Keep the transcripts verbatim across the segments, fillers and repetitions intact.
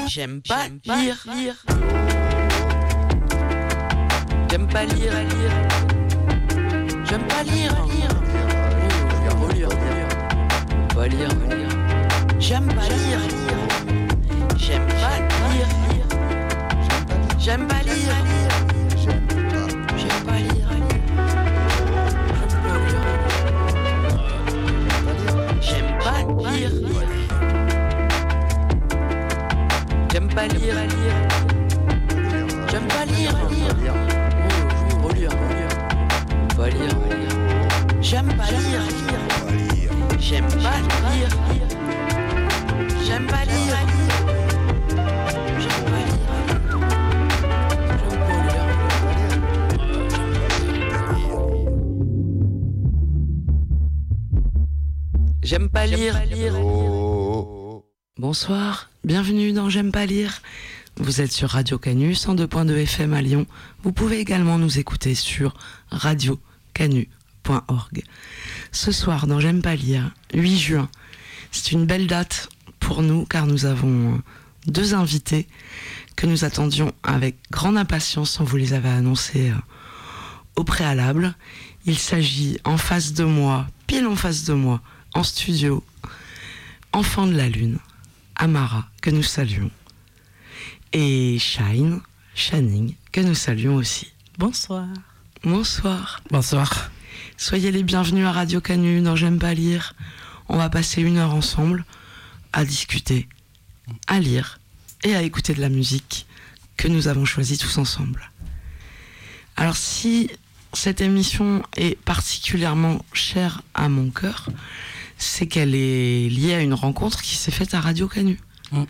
j'aime pas lire, lire. J'aime pas lire, lire. J'aime pas lire, lire. Faut lire, lire. Faut lire, lire. J'aime pas lire, lire. J'aime pas lire, lire. J'aime pas lire, lire. J'aime pas lire, lire. J'aime pas lire, lire. J'aime pas lire, lire. J'aime pas lire, lire. Faut lire, lire. Faut lire, lire. J'aime pas lire, lire. J'aime pas lire, lire. J'aime pas lire, lire. J'aime pas lire, lire. J'aime pas lire, lire. Bonsoir, bienvenue dans J'aime pas lire. Vous êtes sur Radio Canu, cent deux point deux F M à Lyon. Vous pouvez également nous écouter sur radio canu point org. Ce soir, dans J'aime pas lire, huit juin, c'est une belle date pour nous car nous avons deux invités que nous attendions avec grande impatience. On vous les avait annoncés au préalable. Il s'agit en face de moi, pile en face de moi, en studio, Enfant de la Lune, Amara, que nous saluons, et Shine, Shining, que nous saluons aussi. Bonsoir. Bonsoir. Bonsoir. Soyez les bienvenus à Radio Canu dans J'aime pas lire. On va passer une heure ensemble à discuter, à lire et à écouter de la musique que nous avons choisie tous ensemble. Alors si cette émission est particulièrement chère à mon cœur, c'est qu'elle est liée à une rencontre qui s'est faite à Radio Canu. Mmh.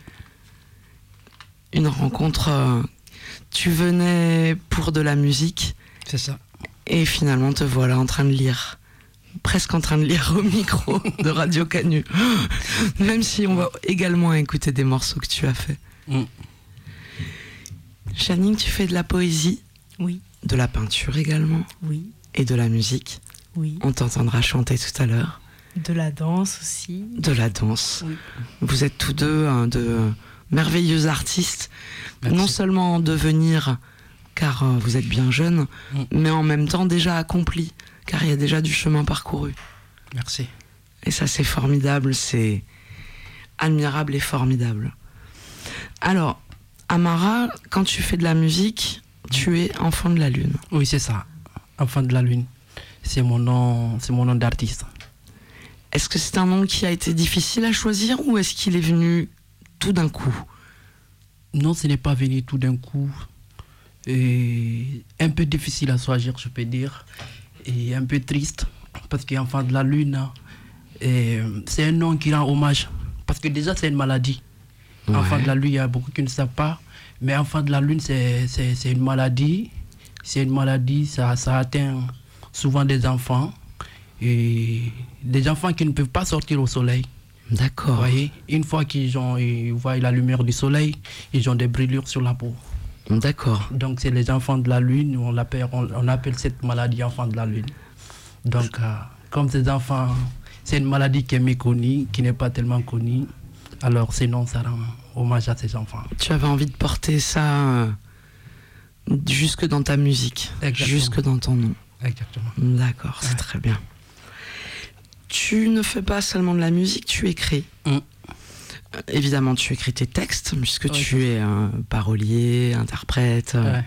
Une rencontre, euh, tu venais pour de la musique. C'est ça. Et finalement te voilà en train de lire. Presque en train de lire au micro de Radio Canu. Même si on va également écouter des morceaux que tu as fait. Mmh. Channing, tu fais de la poésie. Oui. De la peinture également. Oui. Et de la musique. Oui. On t'entendra chanter tout à l'heure. De la danse aussi. De la danse. Oui. Vous êtes tous deux hein, de merveilleux artistes. Merci. Non seulement en devenir, car euh, vous êtes bien jeunes, mm. mais en même temps déjà accomplis, car il y a déjà du chemin parcouru. Merci. Et ça, c'est formidable, c'est admirable et formidable. Alors, Amara, quand tu fais de la musique, tu es Enfant de la Lune. Oui, c'est ça. Enfant de la Lune. C'est mon nom, c'est mon nom d'artiste. Est-ce que c'est un nom qui a été difficile à choisir ou est-ce qu'il est venu tout d'un coup? Non, ce n'est pas venu tout d'un coup. Et un peu difficile à choisir, je peux dire. Et un peu triste, parce qu'Enfant de la Lune, et c'est un nom qui rend hommage. Parce que déjà, c'est une maladie. Ouais. Enfant de la Lune, il y a beaucoup qui ne savent pas. Mais Enfant de la Lune, c'est, c'est, c'est une maladie. C'est une maladie, ça, ça atteint souvent des enfants. Et des enfants qui ne peuvent pas sortir au soleil. D'accord. Vous voyez, une fois qu'ils ont, ils voient la lumière du soleil, ils ont des brûlures sur la peau. D'accord. Donc c'est les enfants de la Lune, on appelle, on, on appelle cette maladie enfant de la Lune. Donc euh, comme ces enfants, c'est une maladie qui est méconnue, qui n'est pas tellement connue, alors sinon ça rend hommage à ces enfants. Tu avais envie de porter ça euh, jusque dans ta musique, Exactement. Jusque dans ton nom. Exactement. D'accord, c'est ouais. très bien. Tu ne fais pas seulement de la musique, tu écris. Mm. Euh, évidemment, tu écris tes textes, puisque ouais, tu es un parolier, interprète, ouais.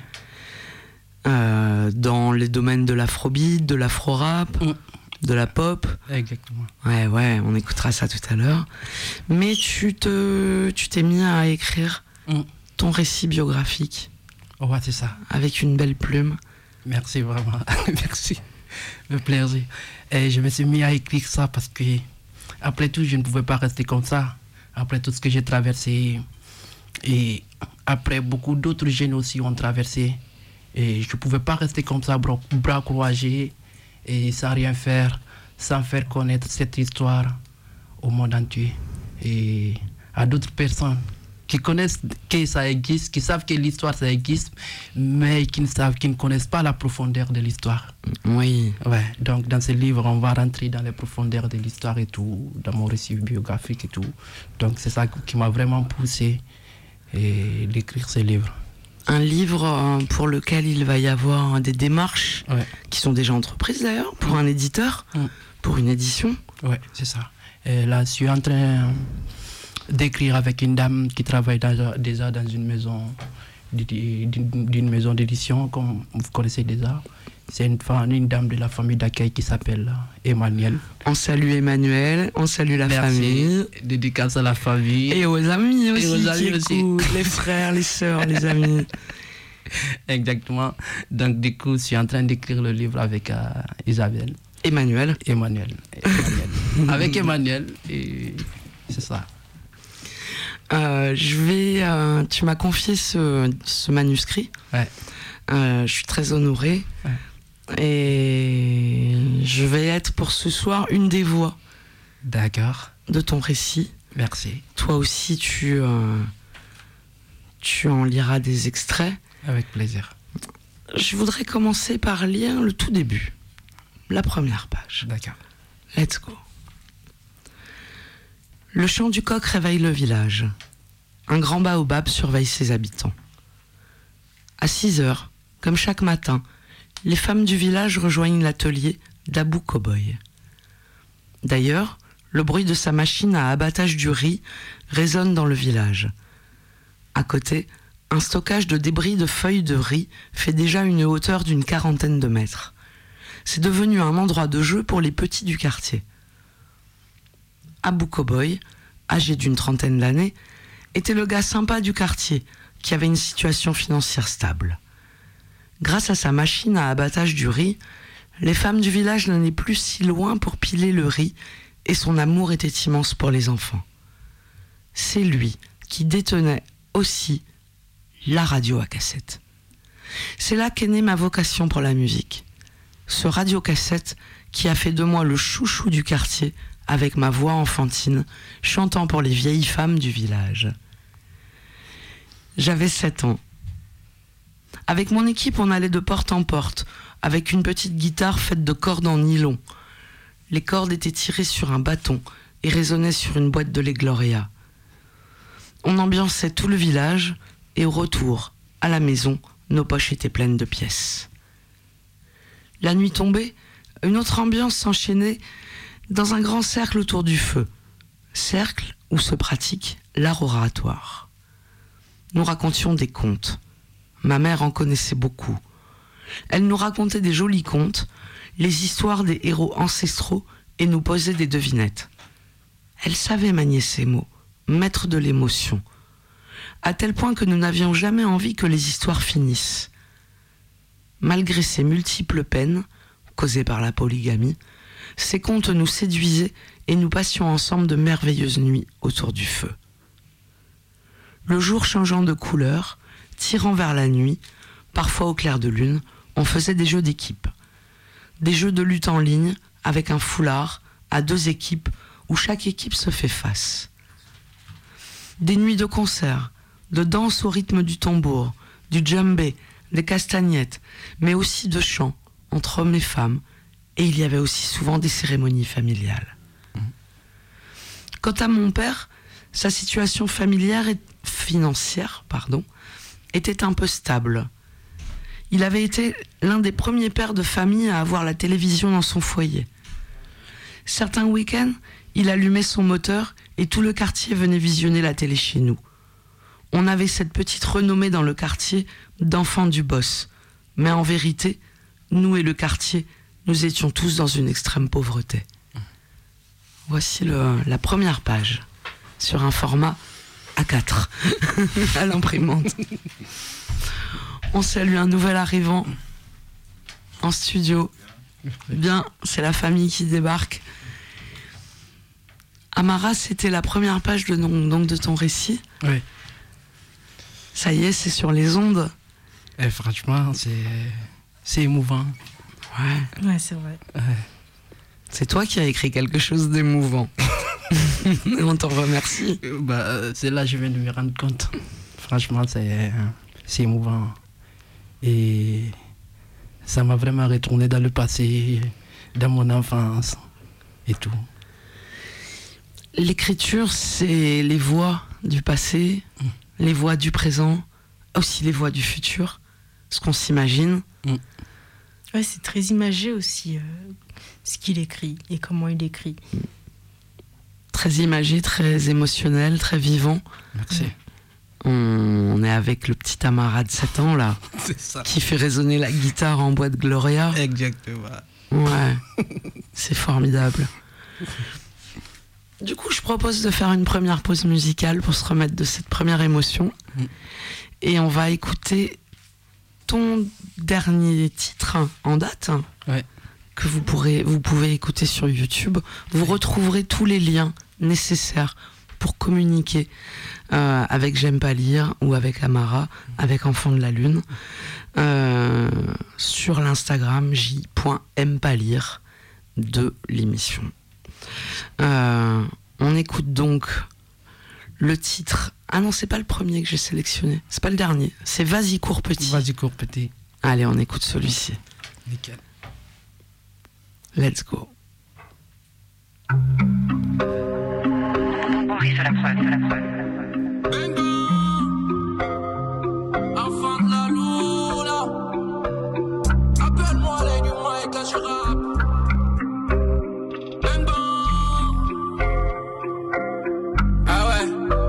euh, dans les domaines de l'afrobeat, de l'afro-rap, mm. de la pop. Exactement. Ouais, ouais, on écoutera ça tout à l'heure. Mais tu, te, tu t'es mis à écrire mm. ton récit biographique. Oh, ouais, c'est ça. Avec une belle plume. Merci, vraiment. Merci. Le plaisir. Et je me suis mis à écrire ça parce que, après tout, je ne pouvais pas rester comme ça. Après tout ce que j'ai traversé. Et après, beaucoup d'autres jeunes aussi ont traversé. Et je ne pouvais pas rester comme ça, bras, bras croisés, et sans rien faire, sans faire connaître cette histoire au monde entier. Et à d'autres personnes qui connaissent que ça existe, qui savent que l'histoire ça existe, mais qui ne savent, qui ne connaissent pas la profondeur de l'histoire. Oui. Ouais. Donc dans ce livre, on va rentrer dans les profondeurs de l'histoire et tout, dans mon récit biographique et tout. Donc c'est ça qui m'a vraiment poussé et d'écrire ce livre. Un livre euh, pour lequel il va y avoir des démarches Ouais. qui sont déjà entreprises d'ailleurs, pour un éditeur, Mm. pour une édition. Oui, c'est ça. Et là, je suis en train d'écrire avec une dame qui travaille dans- déjà dans une maison, d'édi- d'une d'une maison d'édition, comme vous connaissez déjà. C'est une, femme- une dame de la famille d'accueil qui s'appelle Emmanuel. On salue Emmanuel, on salue la Merci. famille. Dédicace à la famille. Et aux amis aussi, aux amis qui aussi. écoutent, les frères, les sœurs, les amis. Exactement. Donc, du coup, je suis en train d'écrire le livre avec euh, Isabelle. Emmanuel. Emmanuel. Emmanuel. Avec Emmanuel. Et c'est ça. Euh, je vais. euh, tu m'as confié ce, ce manuscrit. Ouais. Euh, je suis très honorée. Ouais. Et je vais être pour ce soir une des voix D'accord. de ton récit. Merci. Toi aussi, tu, euh, tu en liras des extraits. Avec plaisir. Je voudrais commencer par lire le tout début, la première page. D'accord. Let's go. Le chant du coq réveille le village. Un grand baobab surveille ses habitants. À six heures, comme chaque matin, les femmes du village rejoignent l'atelier d'Abou Cowboy. D'ailleurs, le bruit de sa machine à abattage du riz résonne dans le village. À côté, un stockage de débris de feuilles de riz fait déjà une hauteur d'une quarantaine de mètres. C'est devenu un endroit de jeu pour les petits du quartier. Abou Cowboy, âgé d'une trentaine d'années, était le gars sympa du quartier qui avait une situation financière stable. Grâce à sa machine à abattage du riz, les femmes du village n'allaient plus si loin pour piler le riz et son amour était immense pour les enfants. C'est lui qui détenait aussi la radio à cassette. C'est là qu'est née ma vocation pour la musique. Ce radio-cassette qui a fait de moi le chouchou du quartier avec ma voix enfantine, chantant pour les vieilles femmes du village. J'avais sept ans. Avec mon équipe, on allait de porte en porte, avec une petite guitare faite de cordes en nylon. Les cordes étaient tirées sur un bâton et résonnaient sur une boîte de lait Gloria. On ambiançait tout le village et au retour, à la maison, nos poches étaient pleines de pièces. La nuit tombée, une autre ambiance s'enchaînait dans un grand cercle autour du feu. Cercle où se pratique l'art oratoire. Nous racontions des contes. Ma mère en connaissait beaucoup. Elle nous racontait des jolis contes, les histoires des héros ancestraux et nous posait des devinettes. Elle savait manier ses mots, mettre de l'émotion, à tel point que nous n'avions jamais envie que les histoires finissent. Malgré ces multiples peines, causées par la polygamie, ces contes nous séduisaient et nous passions ensemble de merveilleuses nuits autour du feu. Le jour changeant de couleur, tirant vers la nuit, parfois au clair de lune, on faisait des jeux d'équipe. Des jeux de lutte en ligne avec un foulard à deux équipes où chaque équipe se fait face. Des nuits de concert, de danse au rythme du tambour, du djembé, des castagnettes, mais aussi de chants entre hommes et femmes, et il y avait aussi souvent des cérémonies familiales. Mmh. Quant à mon père, sa situation familière et financière, pardon, était un peu stable. Il avait été l'un des premiers pères de famille à avoir la télévision dans son foyer. Certains week-ends, il allumait son moteur et tout le quartier venait visionner la télé chez nous. On avait cette petite renommée dans le quartier d'enfants du boss. Mais en vérité, nous et le quartier, nous étions tous dans une extrême pauvreté. Voici le, la première page, sur un format A quatre, à l'imprimante. On salue un nouvel arrivant en studio. Bien, c'est la famille qui débarque. Amara, c'était la première page de, donc, de ton récit. Oui. Ça y est, c'est sur les ondes. Et franchement, c'est, c'est émouvant. Ouais. Ouais, c'est vrai. Ouais. C'est toi qui as écrit quelque chose d'émouvant. On t'en remercie. Bah, c'est là que je viens de me rendre compte. Franchement, c'est, c'est émouvant. Et ça m'a vraiment retourné dans le passé, dans mon enfance et tout. L'écriture, c'est les voix du passé, les voix du présent, aussi les voix du futur, ce qu'on s'imagine. Mm. Ouais, c'est très imagé aussi, euh, ce qu'il écrit et comment il écrit. Très imagé, très émotionnel, très vivant. Merci. On, on est avec le petit Amara de sept ans, là, C'est ça. qui fait résonner la guitare en boîte Gloria. Exactement. Ouais, c'est formidable. Du coup, je propose de faire une première pause musicale pour se remettre de cette première émotion. Mm. Et on va écouter ton dernier titre en date, Ouais. que vous, pourrez, vous pouvez écouter sur YouTube. Vous retrouverez tous les liens nécessaires pour communiquer euh, avec J'aime pas lire ou avec Amara, avec Enfant de la Lune, euh, sur l'Instagram j point aime pas lire de l'émission. Euh, on écoute donc le titre. Ah non, c'est pas le premier que j'ai sélectionné, c'est pas le dernier, c'est Vas-y cours petit. Vas-y, cours petit. Allez, on écoute celui-ci. Nickel. Let's go. Henri sur la preuve, sur la preuve. Enfant de la luna, appelle-moi les humains et quand je rappe. Bengo. Ah ouais.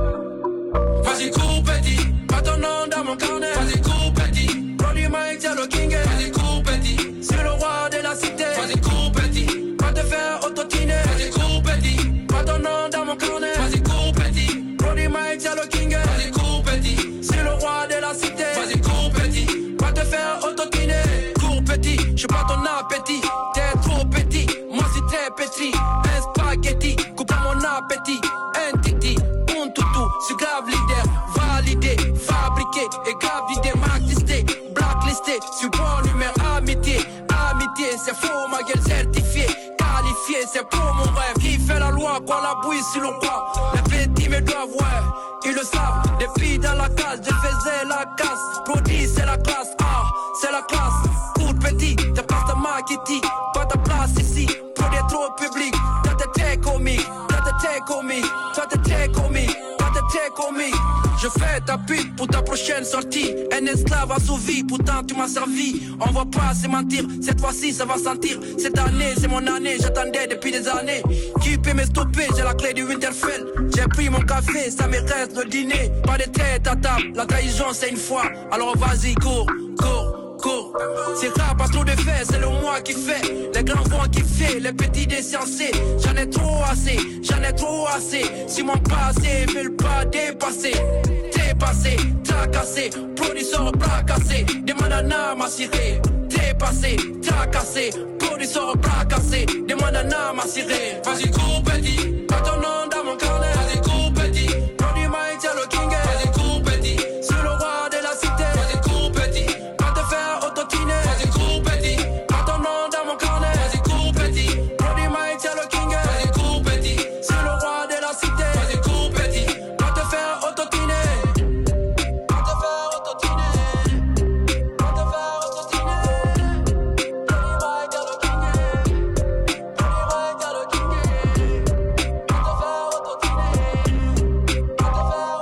Vas-y cours petit, pas ton nom dans mon carnet. Vas-y cours petit, Ronnie Mike, c'est le king. Vas-y cours petit, c'est le roi de la cité. Vas-y cours petit, pas te faire autotiner. Vas-y cours petit, pas ton nom dans mon carnet. Vas-y cours petit, Ronnie Mike, c'est le king. Vas-y cours petit, c'est le roi de la cité. Vas-y cours petit, pas te faire autotiner. Cours petit, j'ai pas ton appétit. T'es trop petit, moi c'est très pétri. Un spaghetti, coupe à mon appétit. Un titi, un toutou, c'est grave leader. Validé, fabriqué et grave l'idée. Marxisté, blacklisté, c'est bon numéro amitié. Amitié, c'est faux, ma gueule certifiée. Qualifié, c'est pour mon rêve. Qui fait la loi, quoi la bouille si l'on croit. Les petits me doivent, ouais, ils le savent. Des filles dans la case, je faisais la casse. Produit, c'est la classe, ah, c'est la classe. Cours petit, t'as pas ta maquette, pas ta place ici. Produit trop public, toi t'es très comique, toi t'es très comique, toi t'es très comique, toi t'es très comique. Je fais ta pute pour ta prochaine sortie. Un esclave assouvi, pourtant tu m'as servi. On va pas se mentir, cette fois-ci ça va sentir. Cette année c'est mon année, j'attendais depuis des années. Qui peut me stopper, j'ai la clé du Winterfell. J'ai pris mon café, ça me reste le dîner. Pas de tête à table, la trahison c'est une fois. Alors vas-y, cours, cours. C'est rare, pas trop de faits, c'est le moi qui fait. Les grands vont kiffer, les petits décensés. J'en ai trop assez, j'en ai trop assez. Si mon passé veulent pas dépasser, dépassé, tracassé, produiseur bracassé. Demande à Nam à cirer, dépassé, tracassé, produiseur bracassé. Demande à Nam à cirer. Vas-y cours petit, pas ton nom dans mon carnet. Vas-y cours petit, produit Mike, c'est le king. Vas-y cours petit, c'est le roi de la cité. Vas-y cours petit, pas te faire autotiner. Vas-y cours petit, pas ton nom dans mon carnet. Vas-y cours petit, produit Mike, c'est le king. Vas-y cours petit, c'est le roi de la cité. Vas-y cours petit, pas te faire autotiner. Pas te faire autotiner. Pas te faire autotiner. Produit Mike, c'est le king. Produit Mike, c'est le king. Pas te faire autotiner. Pas te faire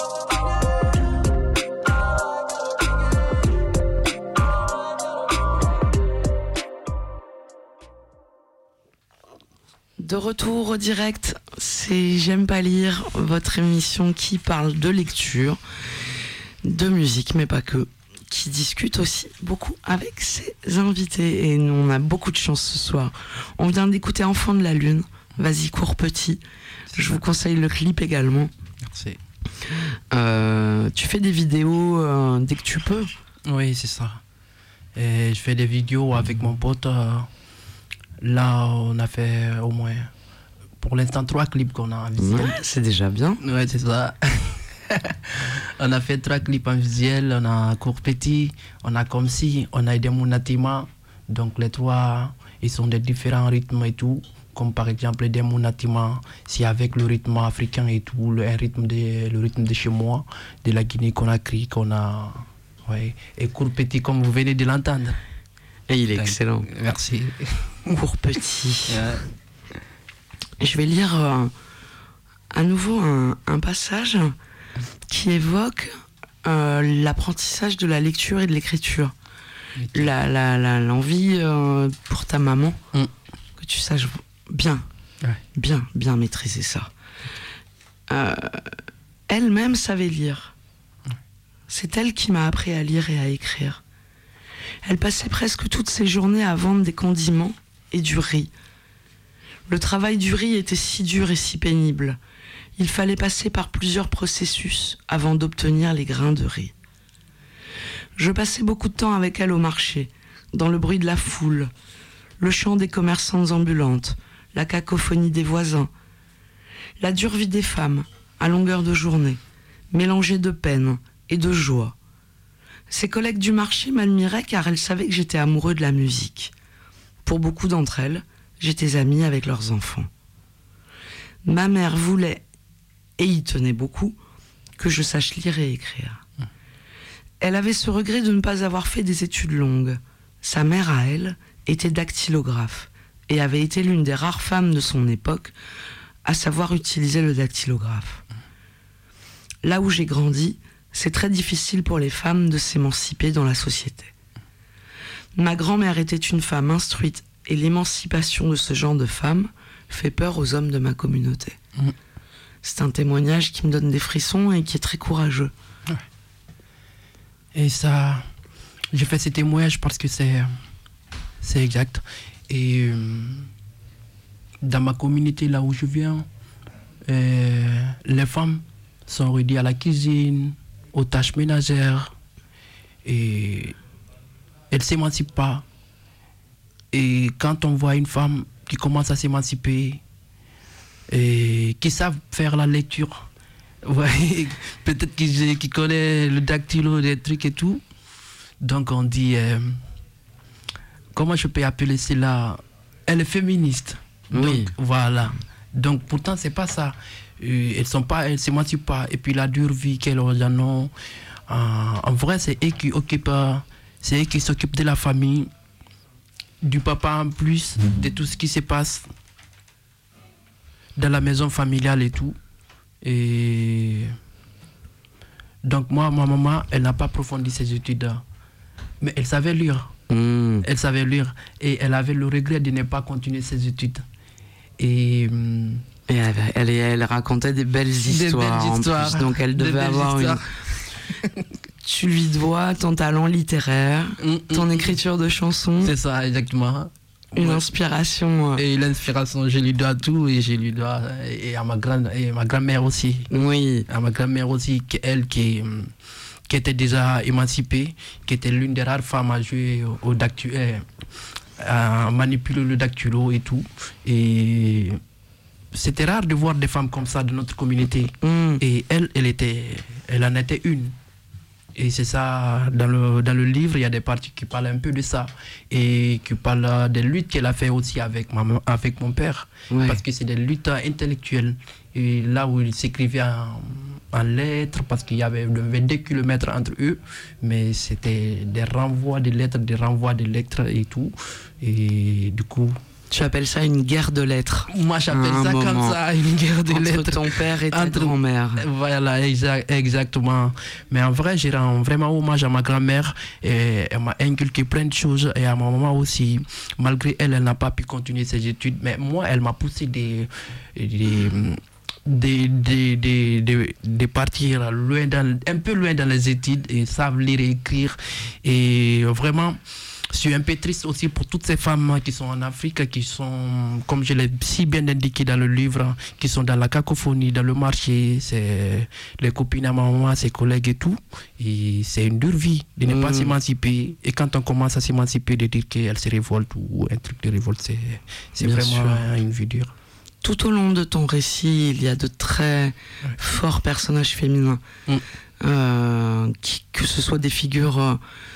De retour au direct, c'est J'aime pas lire, votre émission qui parle de lecture, de musique, mais pas que, qui discute aussi beaucoup avec ses invités. Et nous, on a beaucoup de chance ce soir. On vient d'écouter Enfant de la Lune, Vas-y cours petit. Je vous conseille le clip également. Merci. Euh, tu fais des vidéos euh, dès que tu peux. Oui, c'est ça. Et je fais des vidéos avec mon pote. euh, Là, on a fait au moins, pour l'instant, trois clips qu'on a en visuel. Ouais, c'est déjà bien. Ouais, c'est ça. On a fait trois clips en visuel. On a Cours Petit, on a Comme Si, on a Aidé Mounatima. Donc les trois, ils sont de différents rythmes et tout. Comme par exemple Aidé Mounatima, c'est avec le rythme africain et tout, le, un rythme de, le rythme de chez moi, de la Guinée-Conakry qu'on a. Ouais. Et Cours Petit, comme vous venez de l'entendre. Et il est excellent. Merci. Cours petit. Ouais. Je vais lire euh, à nouveau un, un passage qui évoque euh, l'apprentissage de la lecture et de l'écriture. La, la, la, l'envie euh, pour ta maman, mm. que tu saches bien, ouais. bien, bien maîtriser ça. Euh, elle-même savait lire. Ouais. C'est elle qui m'a appris à lire et à écrire. Elle passait presque toutes ses journées à vendre des condiments et du riz. Le travail du riz était si dur et si pénible. Il fallait passer par plusieurs processus avant d'obtenir les grains de riz. Je passais beaucoup de temps avec elle au marché, dans le bruit de la foule, le chant des commerçantes ambulantes, la cacophonie des voisins, la dure vie des femmes, à longueur de journée, mélangée de peine et de joie. Ses collègues du marché m'admiraient car elles savaient que j'étais amoureux de la musique. Pour beaucoup d'entre elles, j'étais amie avec leurs enfants. Ma mère voulait, et y tenait beaucoup, que je sache lire et écrire. Elle avait ce regret de ne pas avoir fait des études longues. Sa mère, à elle, était dactylographe et avait été l'une des rares femmes de son époque à savoir utiliser le dactylographe. Là où j'ai grandi, c'est très difficile pour les femmes de s'émanciper dans la société. Ma grand-mère était une femme instruite et l'émancipation de ce genre de femme fait peur aux hommes de ma communauté. Mmh. C'est un témoignage qui me donne des frissons et qui est très courageux. Ouais. Et ça, je fais ces témoignages parce que c'est, c'est exact. Et euh, dans ma communauté, là où je viens, euh, les femmes sont réduites à la cuisine, aux tâches ménagères, et elles ne s'émancipent pas. Et quand on voit une femme qui commence à s'émanciper, et qui savent faire la lecture, ouais, peut-être qu'ils qui connaissent le dactylo, des trucs et tout. Donc on dit, euh, comment je peux appeler cela? Elle est féministe. Oui. Donc, voilà. Donc pourtant c'est pas ça. Euh, elles sont pas, elles s'émancipent pas. Et puis la dure vie qu'elles ont, euh, en vrai c'est eux qui occupent, c'est eux qui s'occupent de la famille, du papa en plus, de tout ce qui se passe dans la maison familiale et tout. Et donc moi, ma maman, elle n'a pas approfondi ses études, mais elle savait lire. Mmh. Elle savait lire et elle avait le regret de ne pas continuer ses études. Et, et elle, elle, elle racontait des belles histoires, des belles histoires en plus, donc elle devait avoir histoires. Une... Tu lui dois ton talent littéraire, mmh, ton mmh. écriture de chansons. C'est ça, exactement. Une ouais. inspiration. Et l'inspiration, je lui dois tout et je lui dois et à ma grand et ma grand-mère aussi. Oui. À ma grand-mère aussi, elle qui, qui était déjà émancipée, qui était l'une des rares femmes à jouer au, au dactylo, à manipuler le dactylo et tout. Et c'était rare de voir des femmes comme ça dans notre communauté. Mm. Et elle, elle était, elle en était une. Et c'est ça, dans le, dans le livre, il y a des parties qui parlent un peu de ça. Et qui parlent des luttes qu'elle a fait aussi avec, ma, avec mon père. Ouais. Parce que c'est des luttes intellectuelles. Et là où ils s'écrivaient en, en lettres, parce qu'il y avait vingt-deux kilomètres entre eux. Mais c'était des renvois de lettres, des renvois de lettres et tout. Et du coup... Tu appelles ça une guerre de lettres? Moi, j'appelle ça moment. Comme ça, une guerre de entre lettres. Entre ton père et ta Entre... grand-mère. Voilà, exa- exactement. Mais en vrai, je rends vraiment hommage à ma grand-mère. Et elle m'a inculqué plein de choses. Et à ma maman aussi. Malgré elle, elle n'a pas pu continuer ses études. Mais moi, elle m'a poussé des... des de, de, de, de, de partir loin dans, un peu loin dans les études et savent lire et écrire. Et vraiment... Je suis un peu triste aussi pour toutes ces femmes qui sont en Afrique, qui sont, comme je l'ai si bien indiqué dans le livre, qui sont dans la cacophonie, dans le marché, c'est les copines à ma maman, ses collègues et tout. Et c'est une dure vie de ne mmh. pas s'émanciper. Et quand on commence à s'émanciper, de dire qu'elle se révolte ou un truc de révolte, c'est, c'est vraiment sûr. Une vie dure. Tout au long de ton récit, il y a de très ouais. forts personnages féminins, mmh. euh, qui, que ce soit des figures... Euh,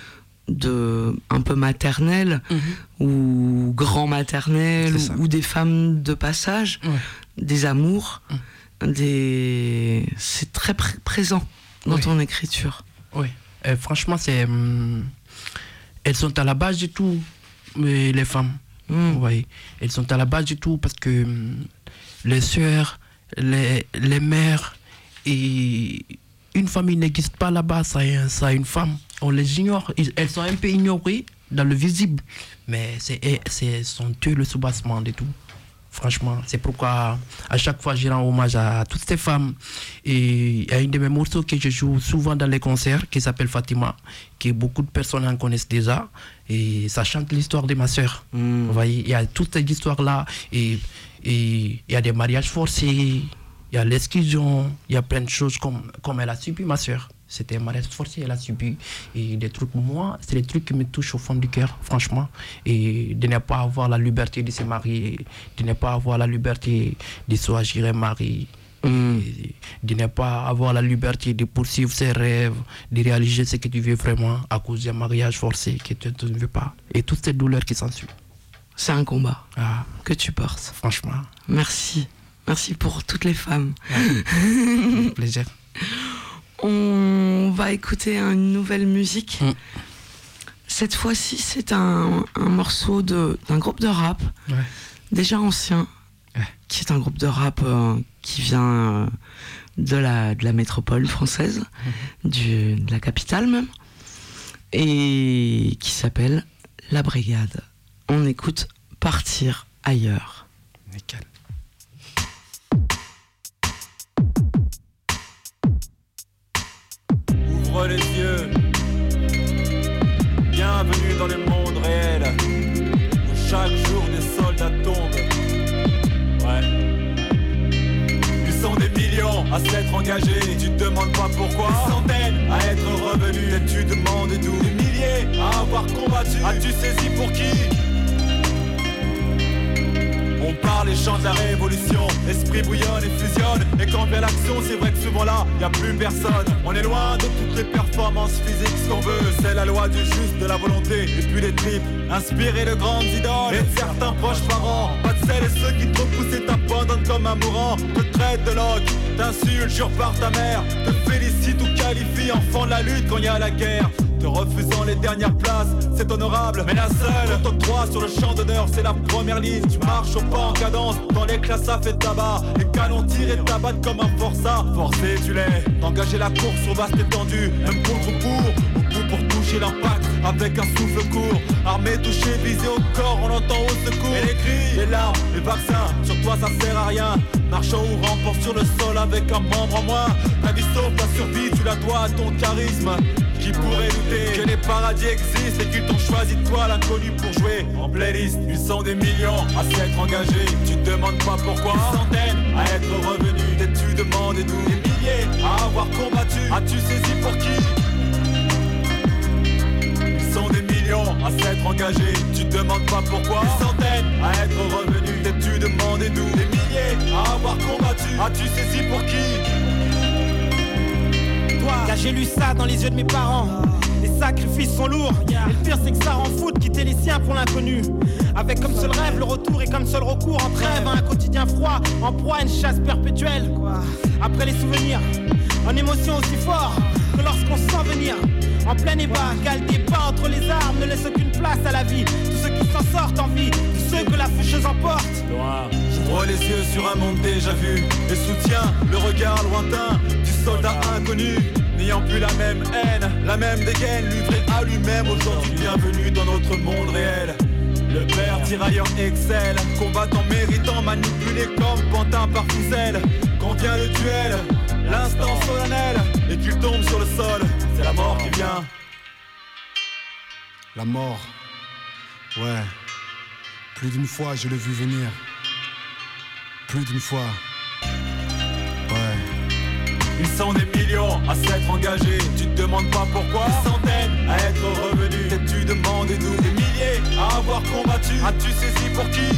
de un peu maternelle mmh. ou grand maternelle ou, ou des femmes de passage, ouais. des amours, mmh. des c'est très pr- présent dans oui. ton écriture. Oui, euh, franchement, c'est hum, elles sont à la base de tout, mais les femmes. Mmh. Oui, elles sont à la base de tout parce que hum, les sœurs, les les mères et une famille n'existe pas là-bas, ça a, ça a une femme. On les ignore. Ils, elles sont un peu ignorées dans le visible. Mais c'est, c'est sont eux le soubassement de tout. Franchement, c'est pourquoi à chaque fois je rends hommage à toutes ces femmes. Et il y a une de mes morceaux que je joue souvent dans les concerts qui s'appelle Fatima, que beaucoup de personnes en connaissent déjà. Et ça chante l'histoire de ma sœur. Mm. Vous voyez, il y a toute cette histoire-là. Et il y a des mariages forcés, il y a l'exclusion, il y a plein de choses comme, comme elle a subi, ma sœur. C'était un mariage forcé, elle a subi. Et des trucs, moi, c'est des trucs qui me touchent au fond du cœur, franchement. Et de ne pas avoir la liberté de se marier, de ne pas avoir la liberté de choisir un mari, mm. de ne pas avoir la liberté de poursuivre ses rêves, de réaliser ce que tu veux vraiment à cause d'un mariage forcé que tu ne veux pas. Et toutes ces douleurs qui s'ensuivent. C'est un combat ah. que tu portes. Franchement. Merci. Merci pour toutes les femmes. Ouais. Plaisir. On va écouter une nouvelle musique. Mm. Cette fois-ci, c'est un, un morceau de, d'un groupe de rap, ouais. déjà ancien, ouais. qui est un groupe de rap euh, qui vient euh, de, la, de la métropole française, mm. du, de la capitale même, et qui s'appelle La Brigade. On écoute Partir ailleurs. Nickel. Ouvre les yeux. Bienvenue dans le monde réel, où chaque jour des soldats tombent. Ouais. Ils sont des millions à s'être engagés, tu te demandes pas pourquoi. Des centaines à être revenus, et tu demandes d'où. Des milliers à avoir combattu, as-tu saisi pour qui? On parle et chante la révolution, l'esprit bouillonne et fusionne. Et quand vient l'action, c'est vrai que souvent là, y a plus personne. On est loin de toutes les performances physiques. Ce qu'on veut, c'est la loi du juste, de la volonté. Et puis les tripes, inspirés de grandes idoles. Et de certains proches parents, pas de celles et ceux qui te repoussent et t'abandonnent comme un mourant. Te traitent de loc, t'insultent, jure par ta mère. Te félicite ou qualifie enfant de la lutte quand y a la guerre. Te refusant les dernières places, c'est honorable, mais la seule, ton top trois sur le champ d'honneur, c'est la première ligne. Tu marches au pas en cadence, dans les classes ça fait tabac. Les canons tirent et t'abattent comme un forçat. Forcé tu l'es, d'engager la course sur vaste étendue, même contre ou pour, au bout pour toucher l'impact, avec un souffle court. Armé, touché, visé au corps, on entend au secours. Et les cris, les larmes, les vaccins, sur toi ça sert à rien. Marchant ou rampant sur le sol avec un membre en moins. Ta vie sauve, ta survie, tu la dois à ton charisme. Qui pourrait douter que les paradis existent et qu'ils t'ont choisi toi l'inconnu pour jouer en playlist. Ils sont des millions à s'être engagés, tu te demandes pas pourquoi. Des centaines à être revenus, et tu demandes d'où. Des milliers à avoir combattu, as-tu saisi pour qui? Ils sont des millions à s'être engagés, tu te demandes pas pourquoi. Des centaines à être revenus, et tu demandes d'où. Des milliers à avoir combattu, as-tu saisi pour qui? Car j'ai lu ça dans les yeux de mes parents. Les sacrifices sont lourds, et le pire c'est que ça rend fou de quitter les siens pour l'inconnu. Avec comme seul rêve le retour et comme seul recours en trêve un quotidien froid, en proie à une chasse perpétuelle. Après les souvenirs, en émotion aussi fort que lorsqu'on sent venir. En plein ébat, car le débat entre les armes ne laisse aucune place à la vie. Tous ceux qui s'en sortent en vie, tous ceux que la faucheuse emporte. J'ouvre les yeux sur un monde déjà vu et soutiens le regard lointain du soldat inconnu. N'ayant plus la même haine, la même dégaine, livré à lui-même aujourd'hui. Bienvenue dans notre monde réel. Le père tirailleur excelle, combattant méritant, manipulé comme pantin par ficelle. Quand vient le duel, l'instant solennel, et qu'il tombe sur le sol, c'est la mort qui vient. La mort, ouais. Plus d'une fois je l'ai vu venir. Plus d'une fois, ouais. Ils sont des millions à s'être engagés, tu te demandes pas pourquoi. Des centaines à être revenus, et tu demandes d'où. Des milliers à avoir combattu, as-tu saisi pour qui?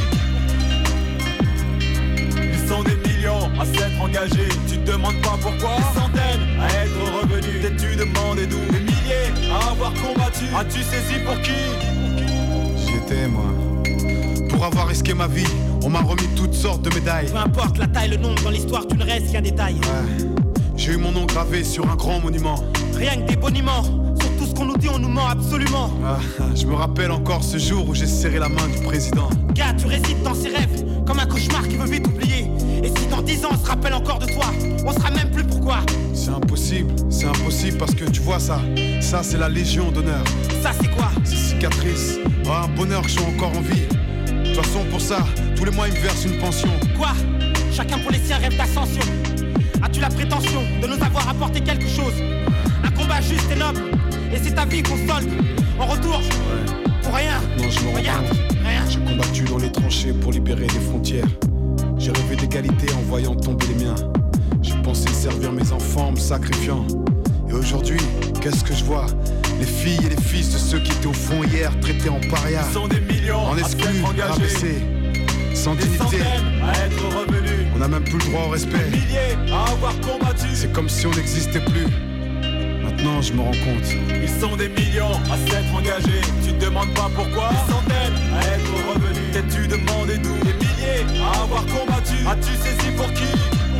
Ils sont des millions à s'être engagés, tu te demandes pas pourquoi. Des centaines à être revenus, et tu demandes d'où. Des milliers à avoir combattu, as-tu saisi pour qui? J'y étais moi. Pour avoir risqué ma vie, on m'a remis toutes sortes de médailles. Peu importe la taille, le nombre, dans l'histoire tu ne restes qu'un détail. Ouais. J'ai eu mon nom gravé sur un grand monument. Rien que des boniments, sur tout ce qu'on nous dit on nous ment absolument. Ah, je me rappelle encore ce jour où j'ai serré la main du président. Gars, tu récites dans ses rêves, comme un cauchemar qui veut vite oublier. Et si dans dix ans on se rappelle encore de toi, on sera même plus pourquoi. C'est impossible, c'est impossible parce que tu vois ça, ça c'est la Légion d'honneur. Ça c'est quoi? C'est cicatrice, oh, un bonheur que je suis encore en vie. De toute façon pour ça, tous les mois ils me versent une pension. Quoi? Chacun pour les siens rêve d'ascension. As-tu la prétention de nous avoir apporté quelque chose? Un combat juste et noble, et c'est ta vie qu'on solde. En retour, ouais. Pour rien. Non, je me regarde, rien. J'ai combattu dans les tranchées pour libérer les frontières. J'ai rêvé d'égalité en voyant tomber les miens. J'ai pensé servir mes enfants en me sacrifiant. Et aujourd'hui, qu'est-ce que je vois? Les filles et les fils de ceux qui étaient au fond hier, traités en paria. Ils sont des millions en exclus, rabaissés, sans des dignité. À être revenus. On n'a même plus le droit au respect. Des milliers à avoir combattu. C'est comme si on n'existait plus. Maintenant je me rends compte. Ils sont des millions à s'être engagés. Tu te demandes pas pourquoi. Des centaines à être revenus. Et tu demandes d'où. Des milliers à avoir combattu. As-tu saisi pour qui?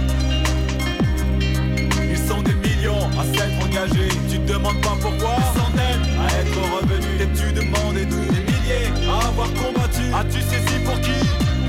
Ils sont des millions à s'être engagés. Tu te demandes pas pourquoi. Des centaines à être revenus. Et tu demandes d'où. Des milliers à avoir combattu. As-tu saisi pour qui?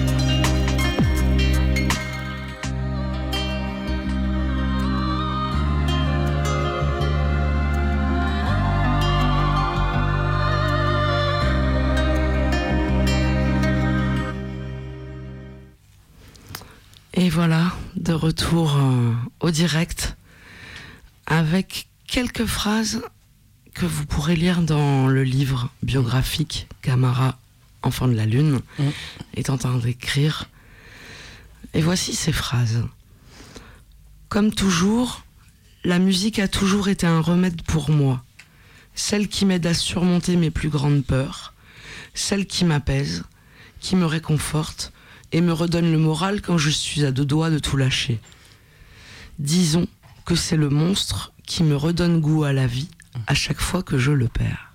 Et voilà, de retour euh, au direct, avec quelques phrases que vous pourrez lire dans le livre biographique Camara, Enfant de la Lune, mmh. est en train d'écrire. Et voici ces phrases. Comme toujours, la musique a toujours été un remède pour moi, celle qui m'aide à surmonter mes plus grandes peurs, celle qui m'apaise, qui me réconforte, et me redonne le moral quand je suis à deux doigts de tout lâcher. Disons que c'est le monstre qui me redonne goût à la vie à chaque fois que je le perds.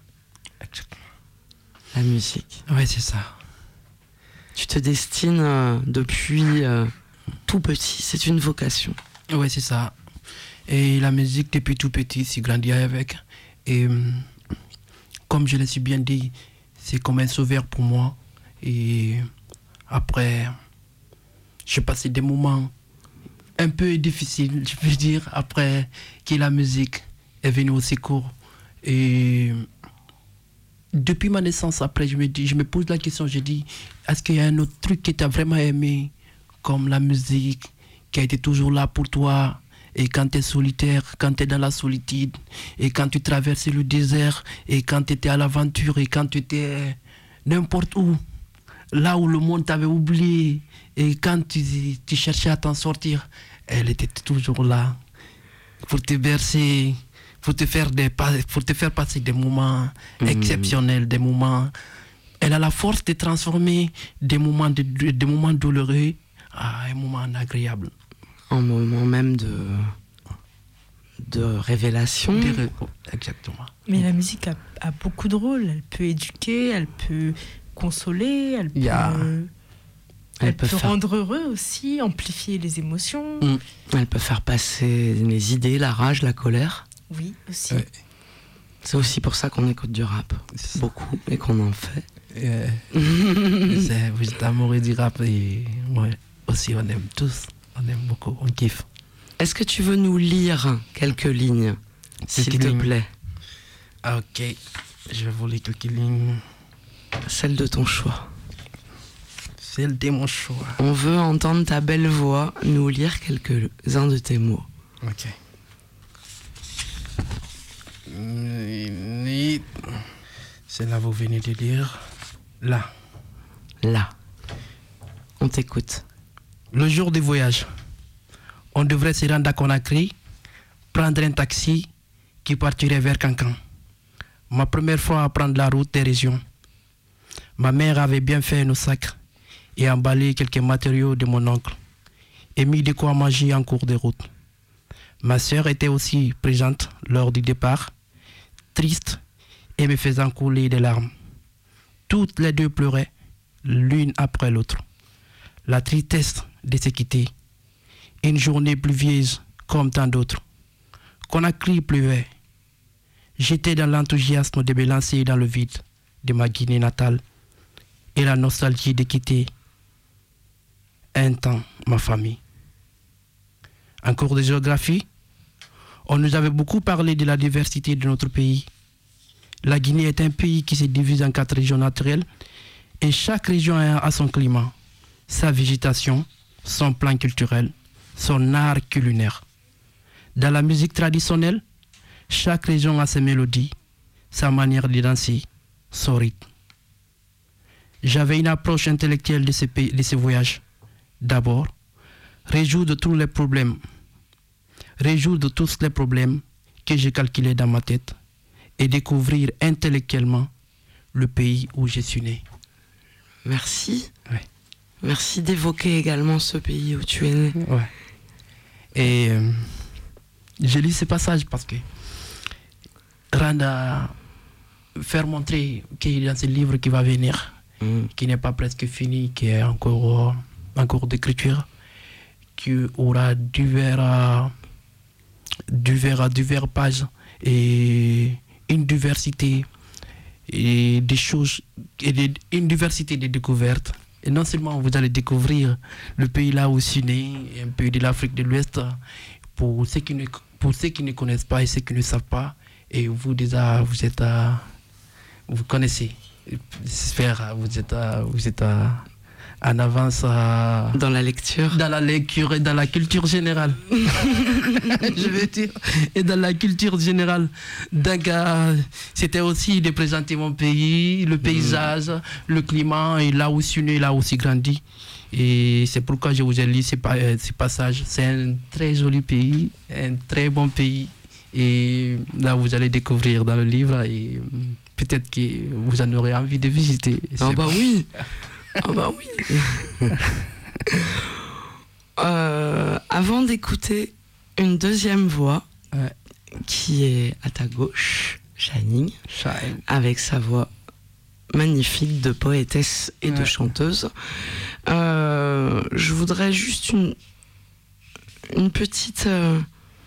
La musique. Ouais, c'est ça. Tu te destines euh, depuis euh, tout petit, c'est une vocation. Ouais, c'est ça. Et la musique, depuis tout petit, j'ai grandi avec. Et comme je l'ai si bien dit, c'est comme un sauveur pour moi. Et après, j'ai passé des moments un peu difficiles, je peux dire, après que la musique est venue au secours. Et depuis ma naissance, après, je me, dis, je me pose la question, je dis, est-ce qu'il y a un autre truc que tu as vraiment aimé, comme la musique, qui a été toujours là pour toi? Et quand tu es solitaire, quand tu es dans la solitude, et quand tu traversais le désert, et quand tu étais à l'aventure, et quand tu étais n'importe où, là où le monde t'avait oublié, et quand tu, tu cherchais à t'en sortir, elle était toujours là pour te bercer, pour te faire, des, pour te faire passer des moments mmh. exceptionnels, des moments... Elle a la force de transformer des moments, de, des moments douloureux à un moment agréable. Un moment même de, de révélation. De ré... Exactement. Mais la musique a, a beaucoup de rôles. Elle peut éduquer, elle peut... consoler, elle peut, yeah. elle elle peut, peut rendre faire... heureux aussi, amplifier les émotions. Mmh. Elle peut faire passer les idées, la rage, la colère. Oui, aussi. Ouais. C'est aussi pour ça qu'on écoute du rap, beaucoup, et qu'on en fait. Yeah. C'est juste amoureux du rap et ouais, aussi on aime tous, on aime beaucoup, on kiffe. Est-ce que tu veux nous lire quelques lignes, s'il quelques te lignes. plaît? Ok, je vais vous lire quelques lignes. Celle de ton choix. Celle de mon choix. On veut entendre ta belle voix nous lire quelques-uns de tes mots. Ok. Celle-là, vous venez de lire. Là. Là. On t'écoute. Le jour du voyage, on devrait se rendre à Conakry, prendre un taxi qui partirait vers Cancan. Ma première fois à prendre la route des régions. Ma mère avait bien fait nos sacs et emballé quelques matériaux de mon oncle et mis de quoi manger en cours de route. Ma sœur était aussi présente lors du départ, triste et me faisant couler des larmes. Toutes les deux pleuraient, l'une après l'autre. La tristesse de se quitter. Une journée pluvieuse comme tant d'autres. Conakry pleuvait. J'étais dans l'enthousiasme de me lancer dans le vide de ma Guinée natale et la nostalgie de quitter un temps ma famille. en cours de géographie, on nous avait beaucoup parlé de la diversité de notre pays. La Guinée est un pays qui se divise en quatre régions naturelles et chaque région a son climat, sa végétation, son plan culturel, son art culinaire. Dans la musique traditionnelle, chaque région a ses mélodies, sa manière de danser, son rythme. J'avais une approche intellectuelle de ces, pays, de ces voyages. D'abord, résoudre tous les problèmes, résoudre tous les problèmes que j'ai calculés dans ma tête et découvrir intellectuellement le pays où je suis né. Merci. Ouais. Merci d'évoquer également ce pays où tu es né. Ouais. Et euh, je lis ce passage parce que rendre à faire montrer qu'il y a dans ce livre qui va venir, mm. qui n'est pas presque fini, qui est encore euh, en cours d'écriture, qui aura divers, divers, divers pages et une diversité et des choses, et des, une diversité de découvertes. Et non seulement vous allez découvrir le pays là où je suis né, un pays de l'Afrique de l'Ouest, pour ceux qui ne, pour ceux qui ne connaissent pas et ceux qui ne savent pas, et vous déjà, vous êtes, à, vous connaissez, j'espère, vous êtes, à, vous êtes à, en avance à, dans la lecture, dans la lecture et dans la culture générale. Je vais dire, et dans la culture générale. Donc, euh, c'était aussi de présenter mon pays, le paysage, mmh. le climat, et là où je suis né, là où je suis grandi. Et c'est pourquoi je vous ai lu ces, ces passages. C'est un très joli pays, un très bon pays. Et là, vous allez découvrir dans le livre, et peut-être que vous en aurez envie de visiter. Ah bah oui. Ah bah oui. euh, avant d'écouter une deuxième voix, ouais. qui est à ta gauche, Shining, Shine. avec sa voix magnifique de poétesse et ouais. de chanteuse, euh, je voudrais juste une, une petite... Euh,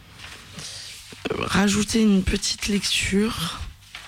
rajouter une petite lecture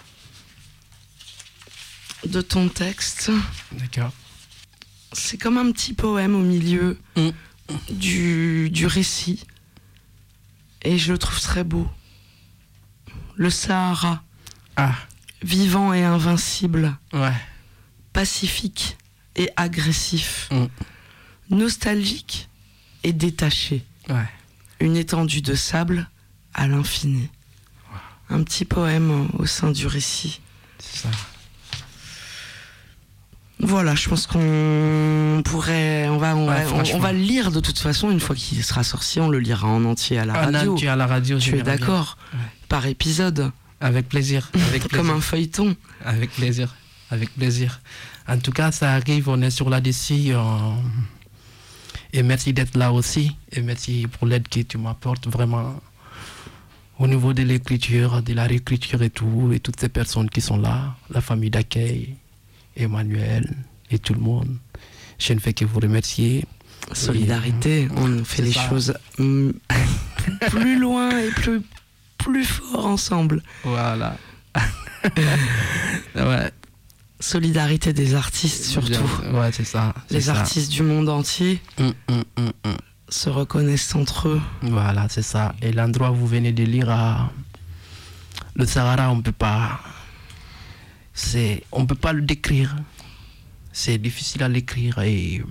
de ton texte. D'accord. C'est comme un petit poème au milieu mmh. du, du récit. Et je le trouve très beau. Le Sahara. Ah. Vivant et invincible. Ouais. Pacifique et agressif. Mmh. Nostalgique et détaché. Ouais. Une étendue de sable à l'infini. Wow. Un petit poème au sein du récit. C'est ça. Voilà, je pense qu'on pourrait, on va, on, ouais, va, on, on va le lire de toute façon une fois qu'il sera sorti, on le lira en entier à la ah, radio. Tu es à la radio, tu es d'accord, ouais. Par épisode. Avec plaisir, avec plaisir. Comme un feuilleton. Avec plaisir, avec plaisir. En tout cas, ça arrive, on est sur là-dessus. Euh... Et merci d'être là aussi, et merci pour l'aide que tu m'apportes vraiment au niveau de l'écriture, de la réécriture et tout, et toutes ces personnes qui sont là, la famille d'accueil. Emmanuel et tout le monde. Je ne fais que vous remercier. Solidarité, et, on fait les ça. choses mm, plus loin et plus, plus fort ensemble. Voilà. Ouais. Solidarité des artistes surtout. Ouais, c'est ça. C'est les ça. artistes du monde entier mm, mm, mm, mm. se reconnaissent entre eux. Voilà, c'est ça. Et l'endroit où vous venez de lire, à... le Sahara, on ne peut pas... C'est, on ne peut pas le décrire. C'est difficile à l'écrire et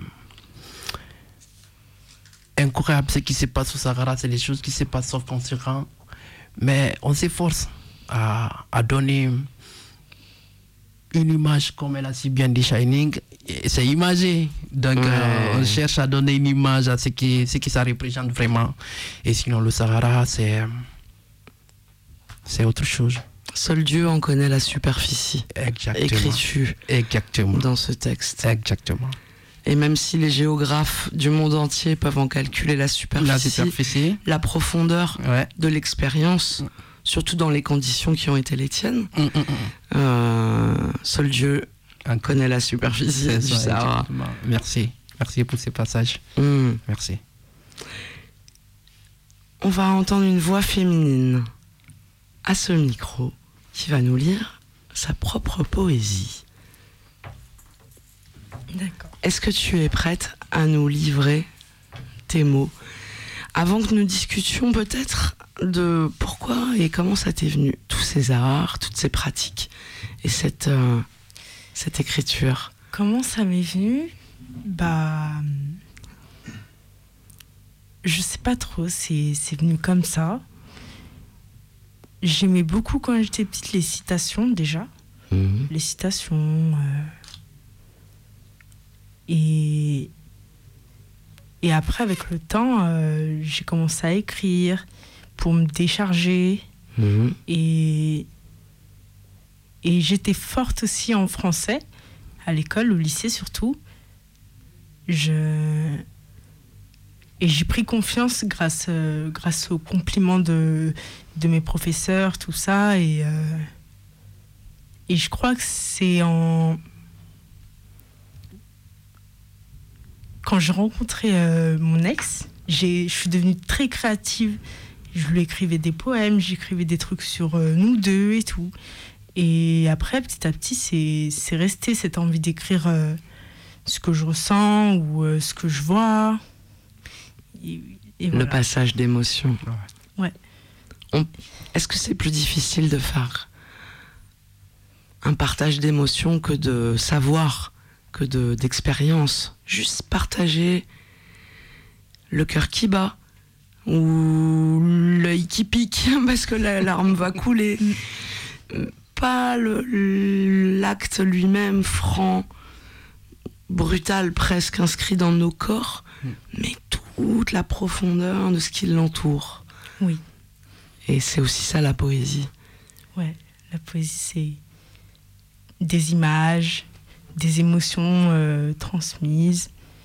incroyable ce qui se passe au Sahara, c'est les choses qui se passent sauf qu'on se rend. Mais on s'efforce à, à donner une image, comme elle a si bien dit Shining, c'est imagé. Donc ouais. euh, on cherche à donner une image à ce qui, ce qui ça représente vraiment. Et sinon le Sahara, c'est, c'est autre chose. Seul Dieu en connaît la superficie. Exactement. Écritu Exactement. dans ce texte. Exactement. Et même si les géographes du monde entier peuvent en calculer la superficie, la, superficie. la profondeur ouais. de l'expérience, surtout dans les conditions qui ont été les tiennes, mm, mm, mm. Euh, seul Dieu en connaît la superficie C'est du ça, Sahara. Merci. Merci pour ces passages. Mm. Merci. On va entendre une voix féminine à ce micro qui va nous lire sa propre poésie. D'accord. Est-ce que tu es prête à nous livrer tes mots Avant que nous discutions peut-être de pourquoi et comment ça t'est venu, tous ces arts, toutes ces pratiques et cette, euh, cette écriture. Comment ça m'est venu ? Bah, je sais pas trop, c'est, c'est venu comme ça. J'aimais beaucoup quand j'étais petite les citations déjà, mmh. les citations. Euh, et, et après, avec le temps, euh, j'ai commencé à écrire pour me décharger. Mmh. Et, et j'étais forte aussi en français, à l'école, au lycée surtout. Je... Et j'ai pris confiance grâce, euh, grâce aux compliments de, de mes professeurs, tout ça. Et, euh, et je crois que c'est en... Quand j'ai rencontré euh, mon ex, j'ai, je suis devenue très créative. Je lui écrivais des poèmes, j'écrivais des trucs sur euh, nous deux et tout. Et après, petit à petit, c'est, c'est resté cette envie d'écrire euh, ce que je ressens ou euh, ce que je vois. Et, et voilà. Le passage d'émotions. Ouais. On... Est-ce que c'est plus difficile de faire un partage d'émotions que de savoir, que de, d'expérience ? Juste partager le cœur qui bat ou l'œil qui pique parce que la larme va couler. Pas le, l'acte lui-même franc, brutal presque, inscrit dans nos corps, mais toute la profondeur de ce qui l'entoure. Oui. Et c'est aussi ça la poésie. Ouais, la poésie c'est des images, des émotions euh, transmises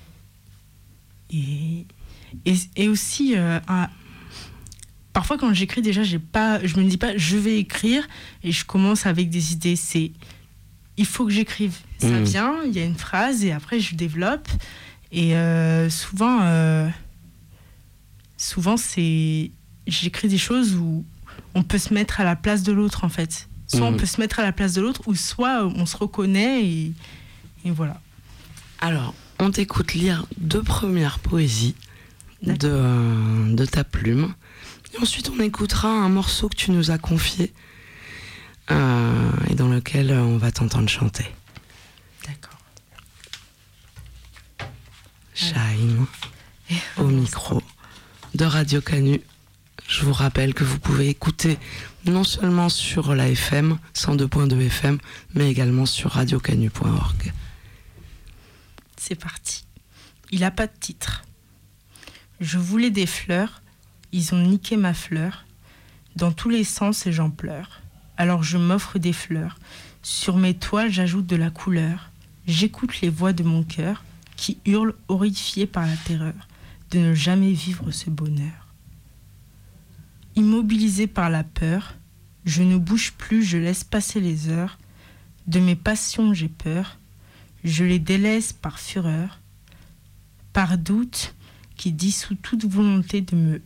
et, et, et aussi euh, un, parfois quand j'écris déjà j'ai pas, je me dis pas je vais écrire et je commence avec des idées, c'est il faut que j'écrive, ça mmh. vient, il y a une phrase et après je développe et euh, souvent euh, souvent c'est j'écris des choses où on peut se mettre à la place de l'autre en fait, soit mmh. on peut se mettre à la place de l'autre ou soit on se reconnaît et, et voilà. Alors on t'écoute lire deux premières poésies de, de ta plume. Et ensuite, on écoutera un morceau que tu nous as confié euh, et dans lequel on va t'entendre chanter. D'accord. Shine au micro de Radio Canu. Je vous rappelle que vous pouvez écouter non seulement sur la F M, cent deux point deux F M, mais également sur radio canu point org. C'est parti. Il n'a pas de titre. Je voulais des fleurs. Ils ont niqué ma fleur, dans tous les sens et j'en pleure. Alors je m'offre des fleurs, sur mes toiles j'ajoute de la couleur. J'écoute les voix de mon cœur, qui hurlent horrifiés par la terreur, de ne jamais vivre ce bonheur. Immobilisé par la peur, je ne bouge plus, je laisse passer les heures. De mes passions j'ai peur, je les délaisse par fureur, par doute, qui dissout toute volonté de me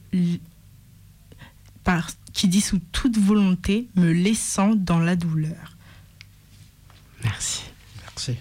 par qui dissout toute volonté me laissant dans la douleur. Merci. Merci.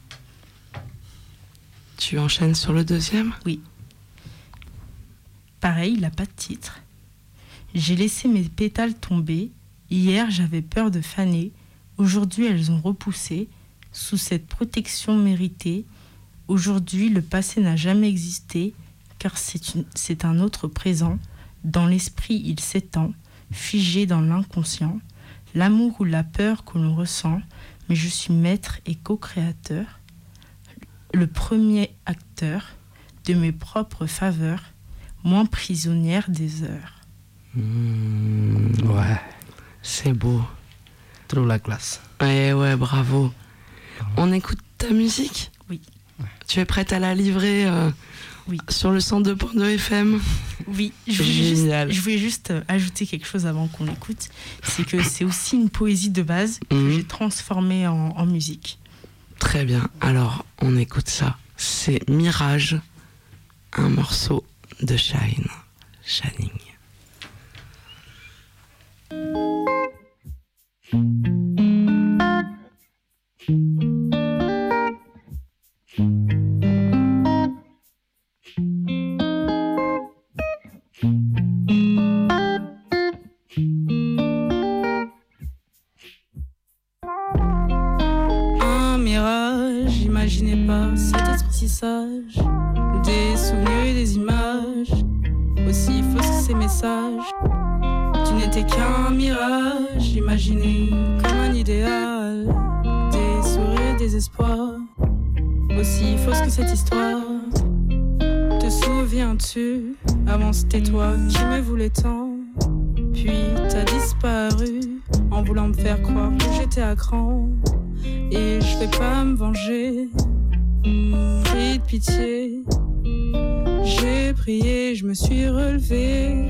Tu enchaînes sur le deuxième ? Oui. Pareil, il n'a pas de titre. J'ai laissé mes pétales tomber. Hier, j'avais peur de faner. Aujourd'hui, elles ont repoussé. Sous cette protection méritée. Aujourd'hui, le passé n'a jamais existé. Car c'est, une, c'est un autre présent. Dans l'esprit, il s'étend, figé dans l'inconscient. L'amour ou la peur que l'on ressent, mais je suis maître et co-créateur, le premier acteur de mes propres faveurs, moins prisonnière des heures. Mmh, ouais, c'est beau. Trop la classe. Ouais, ouais, bravo. On écoute ta musique ? Oui. Tu es prête à la livrer euh, oui. sur le cent deux point deux F M ? Oui, je voulais, juste, je voulais juste ajouter quelque chose avant qu'on l'écoute. C'est que c'est aussi une poésie de base que mmh. j'ai transformée en, en musique. Très bien, alors on écoute ça. C'est Mirage, un morceau de Shine, Shining. petits sages, des souvenirs et des images, aussi fausses que ces messages. Tu n'étais qu'un mirage, imaginé comme un idéal, des sourires, des espoirs, aussi fausse que cette histoire. Te souviens-tu, avant c'était toi qui me voulais tant, puis t'as disparu en voulant me faire croire que j'étais à cran. Et je vais pas me venger, prie de pitié. J'ai prié, je me suis relevée.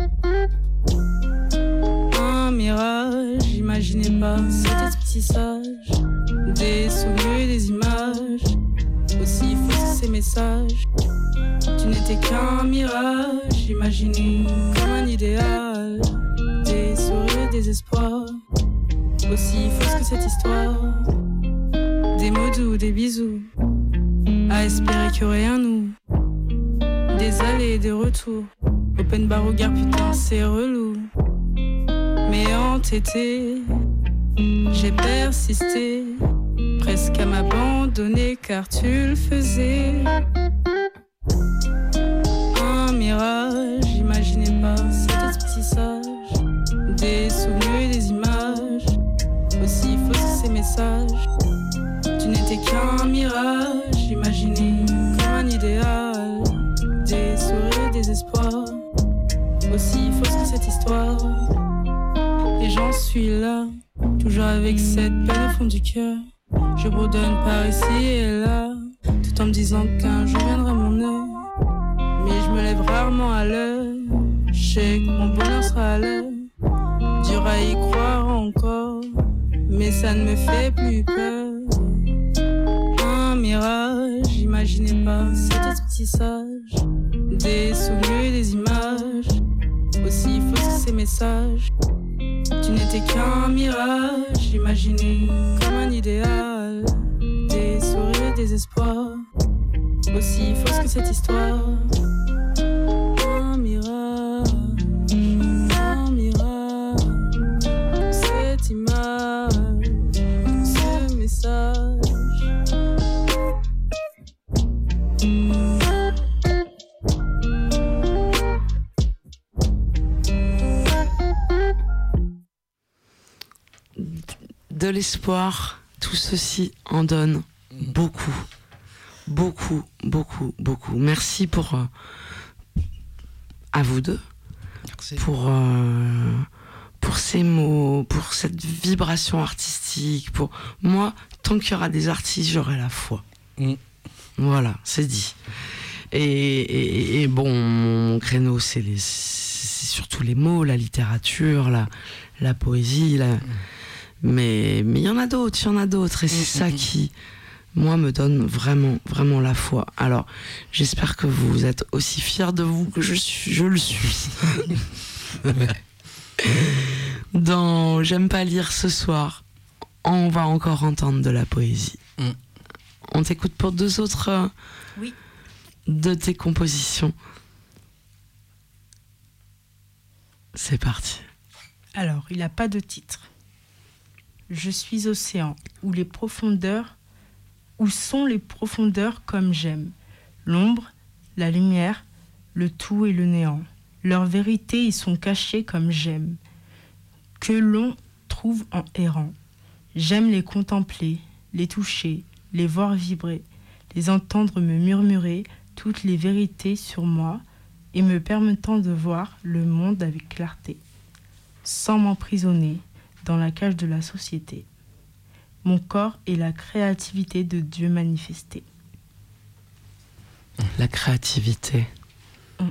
Un mirage, imaginez pas, c'était ce petit sage, des souvenirs et des images, aussi fausses que ces messages. Tu n'étais qu'un mirage, imaginé comme un idéal, des sourires, des espoirs, aussi fausse que cette histoire. Des mots doux, des bisous, à espérer qu'il y aurait un nous, des allées et des retours, open bar au gare, putain c'est relou. Mais entêté, j'ai persisté, presque à m'abandonner car tu le faisais. Un mirage, imaginez pas, c'était ce petit sage, des souvenirs et des images, aussi fausses que ces messages. Tu n'étais qu'un mirage, imaginé comme un idéal, des sourires, des espoirs, aussi fausse que cette histoire. Et j'en suis là, toujours avec cette peine au fond du cœur. Je bourdonne par ici et là, tout en me disant qu'un jour viendra mon heure. Mais je me lève rarement à l'heure, je sais que mon bonheur sera à l'heure. Dur à y croire encore, mais ça ne me fait plus peur. Un mirage, imaginez pas, c'était ce petit sage, des souvenirs et des images, aussi fausses que ces messages. Tu n'étais qu'un mirage, imaginé comme un idéal, des sourires et des espoirs, aussi fausse que cette histoire. Un mirage, un mirage, cette image, ce message. De l'espoir, tout ceci en donne beaucoup, beaucoup, beaucoup, beaucoup. Merci pour euh, à vous deux. Merci. Pour euh, pour ces mots, pour cette vibration artistique. Pour moi, tant qu'il y aura des artistes, j'aurai la foi. Mm. Voilà, c'est dit. Et, et, et bon, mon créneau, c'est, les, c'est surtout les mots, la littérature, la, la poésie, la... Mm. Mais mais il y en a d'autres, il y en a d'autres, et c'est mmh, ça mmh. qui, moi, me donne vraiment, vraiment la foi. Alors, j'espère que vous êtes aussi fiers de vous que je suis, je le suis. Dans J'aime pas lire ce soir, on va encore entendre de la poésie. Mmh. On t'écoute pour deux autres euh, oui. de tes compositions. C'est parti. Alors, il n'a pas de titre. Je suis océan, où les profondeurs, où sont les profondeurs comme j'aime. L'ombre, la lumière, le tout et le néant. Leurs vérités y sont cachées comme j'aime, que l'on trouve en errant. J'aime les contempler, les toucher, les voir vibrer, les entendre me murmurer toutes les vérités sur moi et me permettant de voir le monde avec clarté, sans m'emprisonner dans la cage de la société. Mon corps est la créativité de Dieu manifestée. La créativité. Mm.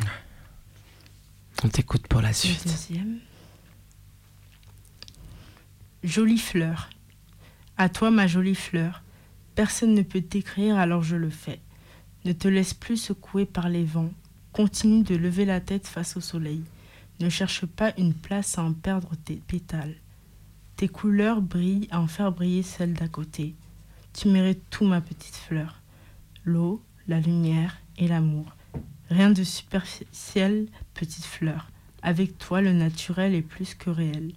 On t'écoute pour la suite. Le deuxième. Jolie fleur. À toi, ma jolie fleur. Personne ne peut t'écrire, alors je le fais. Ne te laisse plus secouer par les vents. Continue de lever la tête face au soleil. Ne cherche pas une place à en perdre tes pétales. Tes couleurs brillent à en faire briller celles d'à côté. Tu mérites tout, ma petite fleur. L'eau, la lumière et l'amour. Rien de superficiel, petite fleur. Avec toi, le naturel est plus que réel.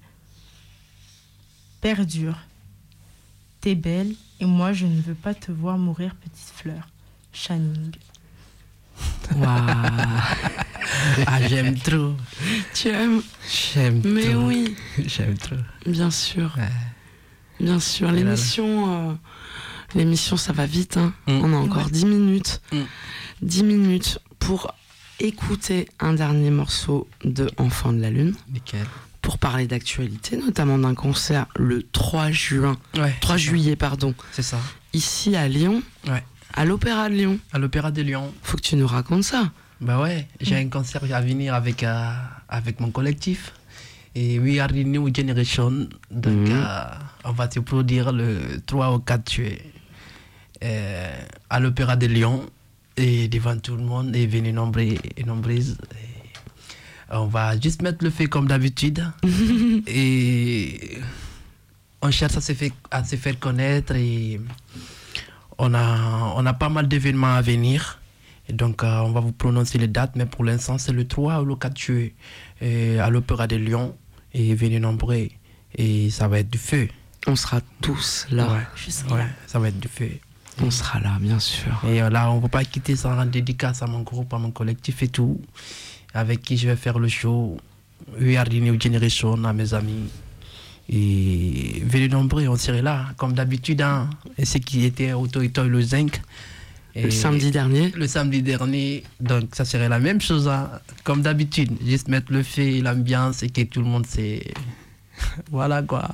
Perdure. T'es belle et moi, je ne veux pas te voir mourir, petite fleur. Shining. Waouh. Ah, j'aime trop. Tu aimes? J'aime trop. Mais oui. J'aime trop. Bien sûr. Ouais. Bien sûr. Et là, L'émission, euh, l'émission, ça va vite. Hein. Mm. On a encore Ouais. dix minutes. Mm. dix minutes pour écouter un dernier morceau de Enfants de la Lune. Nickel. Pour parler d'actualité, notamment d'un concert le trois juin, Ouais. trois juillet, pardon, C'est ça. ici à Lyon, Ouais. à l'Opéra de Lyon. À l'Opéra de Lyon. Faut que tu nous racontes ça. Bah ouais, j'ai un concert à venir avec, euh, avec mon collectif. Et We Are the New Generation. Donc, Mhm. euh, on va se produire le trois ou quatre juillet euh, à l'Opéra de Lyon. Et devant tout le monde, et venez nombreux et nombreuses. Et on va juste mettre le fait comme d'habitude. Et on cherche à se, faire, à se faire connaître. Et on a, on a pas mal d'événements à venir. Et donc, euh, on va vous prononcer les dates, mais pour l'instant, c'est le trois ou le quatre juillet euh, à l'Opéra de Lyon. Et venez nombreux. Et ça va être du feu. On sera tous là. Ouais, Je serai ouais, là. ça va être du feu. On sera là, bien sûr. Et euh, là, on ne peut pas quitter sans rendre dédicace à mon groupe, à mon collectif et tout, avec qui je vais faire le show. We Are the New Generation, à mes amis. Et venez nombreux, on serait là, comme d'habitude. Hein. Et ceux qui étaient au Toy Toy le zinc. Et Le samedi dernier. Le samedi dernier. Donc, ça serait la même chose, hein, comme d'habitude. Juste mettre le feu, l'ambiance et que tout le monde sait. Voilà quoi.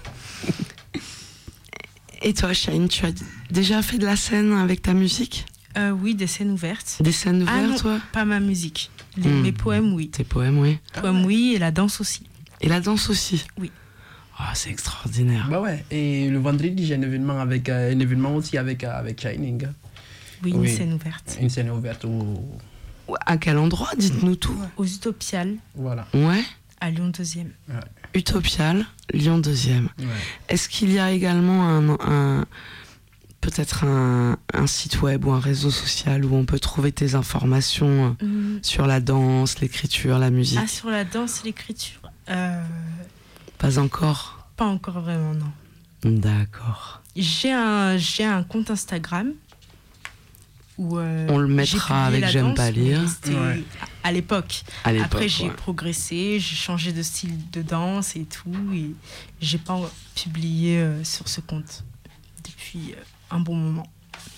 Et toi, Shine, tu as d- déjà fait de la scène avec ta musique? Euh, oui, des scènes ouvertes. Des scènes Ah ouvertes, non, toi? pas ma musique. Les- Hmm. Mes poèmes, oui. Tes poèmes, oui. Poèmes, oui, et la danse aussi. Et la danse aussi? Oui. Oh, c'est extraordinaire. Bah ouais. Et le vendredi, j'ai un événement, avec, euh, un événement aussi avec, euh, avec Shining. Oui, Oui. une scène ouverte. Une scène ouverte où. À quel endroit? Dites-nous tout. Aux Utopiales, Voilà. Ouais. à Lyon deuxième. Utopial, Lyon deuxième. Ouais. Est-ce qu'il y a également un, un- peut-être un, un site web ou un réseau social où on peut trouver tes informations Hum, sur la danse, l'écriture, la musique? Ah, sur la danse, l'écriture euh, Pas encore? Pas encore vraiment, non. D'accord. J'ai un, j'ai un compte Instagram où euh, On le j'ai mettra publié avec la J'aime danse, pas mais lire. c'était Ouais. à l'époque. À l'époque, Après, j'ai ouais. progressé, j'ai changé de style de danse et tout, et j'ai pas publié euh, sur ce compte depuis euh, un bon moment.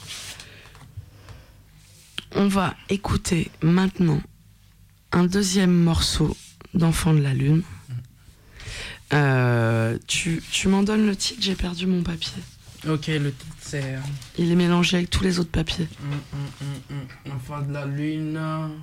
On va écouter maintenant un deuxième morceau d'Enfants de la Lune. Euh, tu tu m'en donnes le titre, j'ai perdu mon papier. Ok, le titre c'est. Il est mélangé avec tous les autres papiers. Hum, hum, hum, hum. Enfant de la Lune.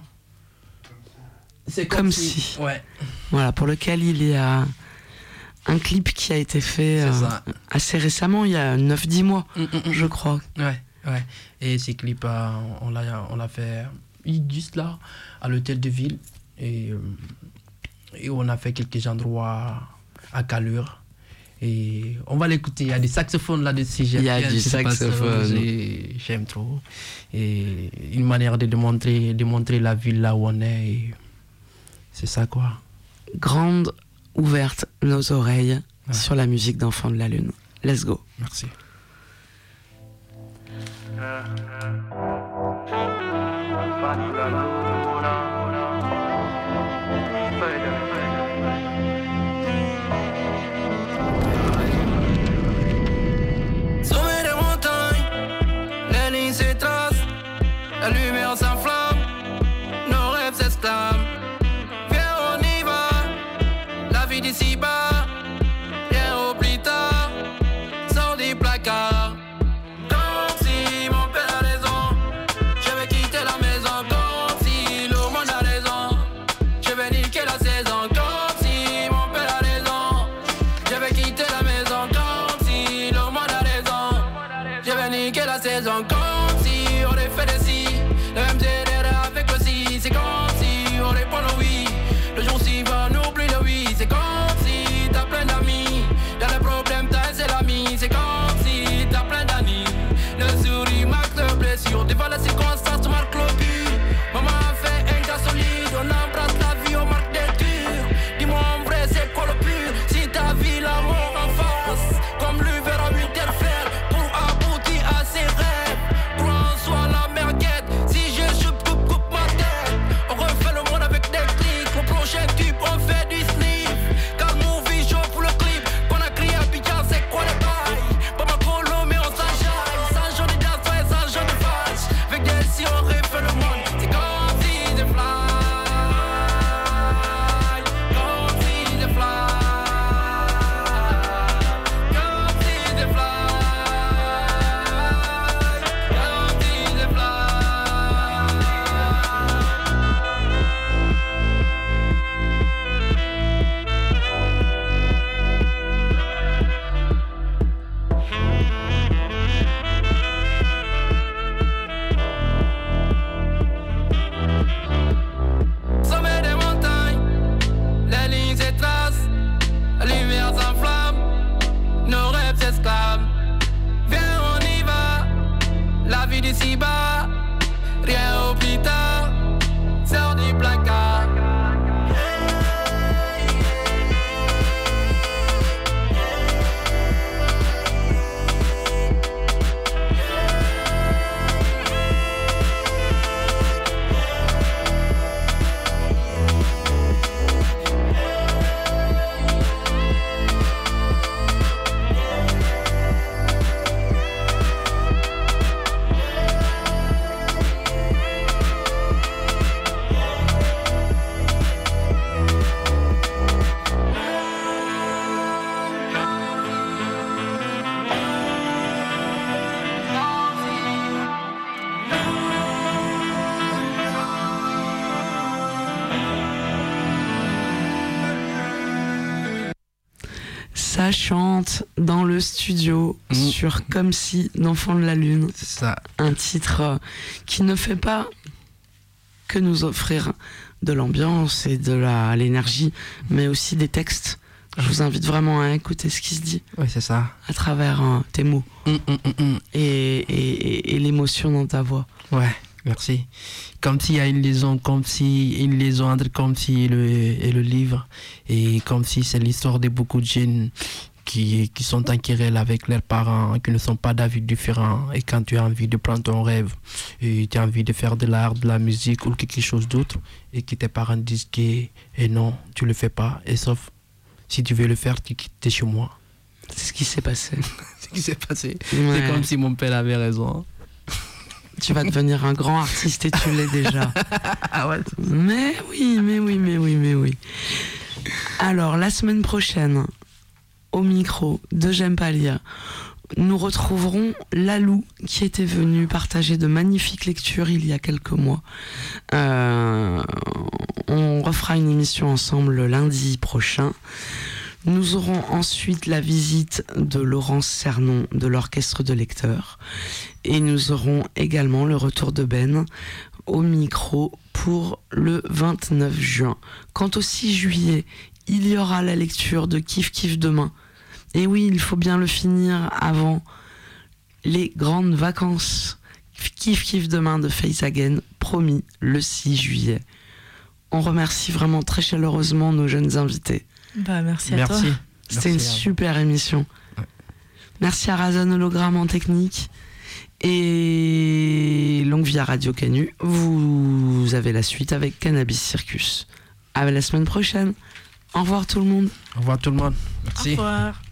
C'est Comme comme, si. Ouais, Voilà, pour lequel il y a un clip qui a été fait c'est euh, ça. assez récemment, il y a neuf dix mois, Hum, hum, hum. je crois. Ouais, ouais. Et ces clips, euh, on l'a on l'a fait juste là, à l'hôtel de ville. Et, euh, et on a fait quelques endroits à Calure. Et on va l'écouter. Il y a des saxophones là-dessus. Il y a J'aime bien du ce qui se passe, saxophone. j'ai- J'aime trop. Et une manière de démontrer, de montrer la ville là où on est. Et c'est ça quoi. Grande ouverte nos oreilles Ouais. sur la musique d'Enfants de la Lune. Let's go. Merci. Sommet des montagnes, les lignes s'étracent, la lumière s'enflamme, nos rêves s'exclament. Viens, on y va, la vie d'ici bas, viens au plus tard, sors des placards. Comme si mon père a raison, je vais quitter la maison. Comme si le monde a raison, je vais niquer la saison. Comme si mon père a raison, je vais quitter la maison. Comme si le monde a raison, je vais niquer la saison. Comme si on est fait des si, le M D fait le monde. C'est comme si je fly. Comme si je fly. Comme si je fly. Comme si je fly. Sommet des montagnes, les lignes s'étracent, la lumière s'enflamme, nos rêves s'exclament. Viens, on y va, la vie d'ici bas, rien au plus tard, sors du placard. Ça chante dans le studio Mmh. sur Comme si d'Enfant de la Lune. C'est ça. Un titre euh, qui ne fait pas que nous offrir de l'ambiance et de la, l'énergie, mais aussi des textes. Je vous invite vraiment à écouter ce qui se dit Oui, c'est ça. à travers euh, tes mots Hum, hum, hum, hum. et, et, et l'émotion dans ta voix. Ouais, merci. Comme s'il y a une liaison, comme si une liaison entre comme si et le, et le livre, et comme si c'est l'histoire de beaucoup de jeunes qui, qui sont en querelle avec leurs parents, qui ne sont pas d'avis différents, et quand tu as envie de prendre ton rêve, et tu as envie de faire de l'art, de la musique ou quelque chose d'autre, et que tes parents disent que et non, tu le fais pas, et sauf si tu veux le faire, tu quittes chez moi. C'est ce qui s'est passé. C'est ce qui s'est passé. Ouais. C'est comme si mon père avait raison. Tu vas devenir un grand artiste et tu l'es déjà. Ah ouais. Mais oui, mais oui, mais oui, mais oui. Alors, la semaine prochaine, au micro de J'aime pas lire, nous retrouverons Lalou qui était venu partager de magnifiques lectures il y a quelques mois. Euh, on refera une émission ensemble le lundi prochain. Nous aurons ensuite la visite de Laurence Cernon de l'Orchestre de lecteurs et nous aurons également le retour de Ben au micro pour le vingt-neuf juin. Quant au six juillet, il y aura la lecture de Kiff Kiff demain. Et oui, il faut bien le finir avant les grandes vacances. Kiff Kiff demain de Face Again, promis le six juillet. On remercie vraiment très chaleureusement nos jeunes invités. Bah, merci à Merci. toi. C'était une Merci à vous. super émission. Ouais. Merci à Razon Hologramme en technique. Et longue vie à Radio Canu. Vous avez la suite avec Cannabis Circus. À la semaine prochaine. Au revoir tout le monde. Au revoir tout le monde. Au Merci. revoir.